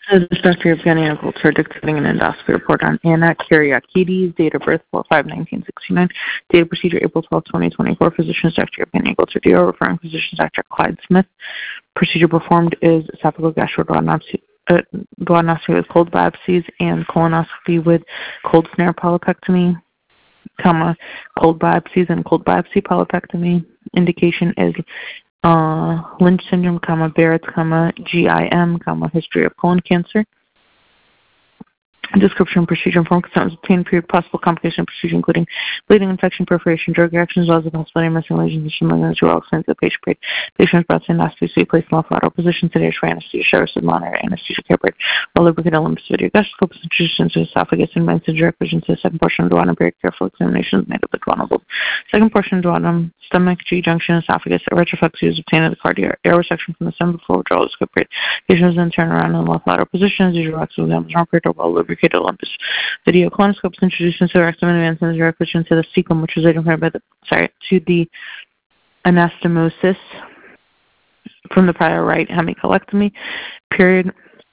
The Director of Gynecology dictating an endoscopy report on Anna Kyriakides, date of birth 4/5/1969, date of procedure April 12, 2024. Physicians Dr. Evgeny Golterdeo, referring physicians Dr. Clyde Smith. Procedure performed is esophagogastrography duodenoscopy with cold biopsies and colonoscopy with cold snare polypectomy, cold biopsies and cold biopsy polypectomy. Indication is Lynch syndrome, Barrett's, GIM, history of colon cancer. Description, procedure, and form consent was obtained. Period. Possible complication of procedure, including bleeding, infection, perforation, drug reactions, as well as the possibility of missing lesions and malignancy, were all explained to the patient. Period. Patient was brought to endoscopy to be placed in lateral position, sedated for anesthesia, shower, monitor, anesthesia care. Period. While lubricated limbs, video gastroscope was introduced into the esophagus and went into direct vision to the second portion of the duodenum. Period. Careful examination was made of the duodenal bulb. Second portion of the duodenum, stomach, G junction, esophagus. A retroflexy was obtained at the cardiac air resection from the stem before withdrawal was scope. Period. Patient was then turned around in the left lateral position as usual. Rectal exam was wrong. Period. While lubricated limbs. Video colonoscope was introduced into the rectum and advanced in the direct vision to the cecum, which was identified by to the anastomosis from the prior right hemicolectomy. Period.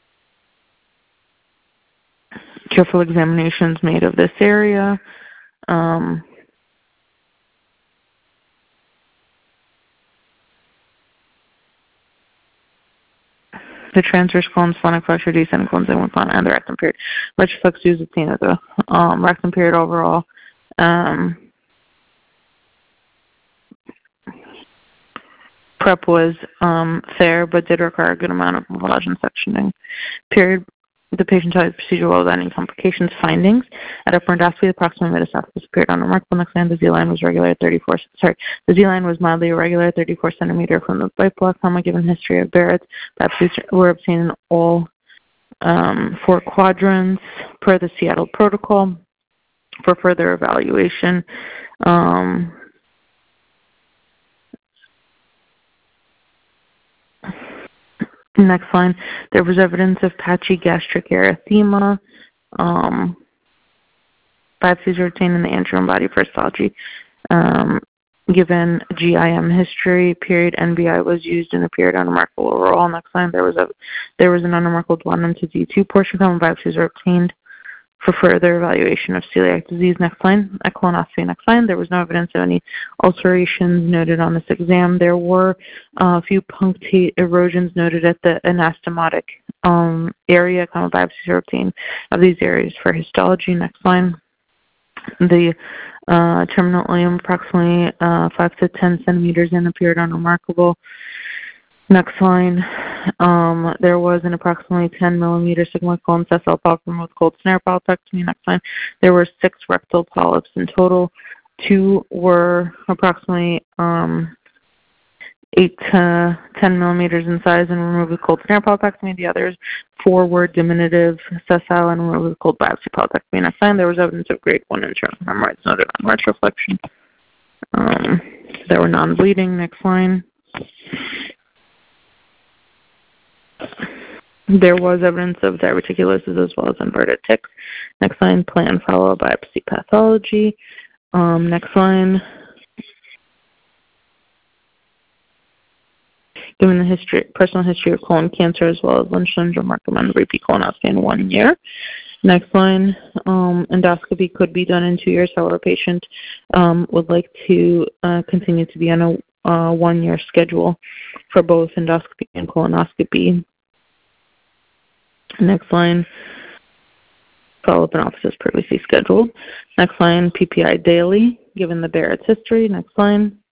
Careful examinations made of this area. The transverse colon, splenic flexure, descending colon, and colon, and the rectum. Period. Retroflexy was obtained at the rectum. Period. Overall, prep was fair, but did require a good amount of lavage and sectioning. Period. The patient had the procedure well without any complications. Findings: at upper endoscopy, the proximal metastasis appeared unremarkable. Next line, the Z line was regular at 34. The Z line was mildly irregular at 34 centimeter from the bite block. Given history of Barrett's, biopsies were obtained in all 4 quadrants per the Seattle protocol for further evaluation. Next line, there was evidence of patchy gastric erythema. Biopsies were obtained in the anterior body for histology. Given GIM history, period, NBI was used in a period unremarkable overall. Next line, there was an unremarkable duodenum to D2 portion. Biopsies were obtained for further evaluation of celiac disease. Next line, a colonoscopy. Next line, there was no evidence of any ulcerations noted on this exam. There were a few punctate erosions noted at the anastomotic area. Biopsies were obtained of these areas for histology. Next line, the terminal ileum approximately 5 to 10 centimeters in appeared unremarkable. Next line, there was an approximately 10 millimeter sigmoid colon sessile polyp with cold snare polypectomy. Next line, there were 6 rectal polyps in total. 2 were approximately 8 to 10 millimeters in size and removed with cold snare polypectomy. The others 4 were diminutive sessile and removed with cold biopsy polypectomy. Next line, there was evidence of grade 1 internal hemorrhoids noted on retroflexion. There were non-bleeding. Next line. There was evidence of diverticulosis as well as inverted tics. Next line, plan follow biopsy pathology. Next line. Given the personal history of colon cancer as well as Lynch syndrome, recommend repeat colonoscopy in 1 year. Next line, endoscopy could be done in 2 years. However, patient would like to continue to be on a 1-year schedule for both endoscopy and colonoscopy. Next line, follow-up in office as previously scheduled. Next line, PPI daily, given the Barrett's history. Next line.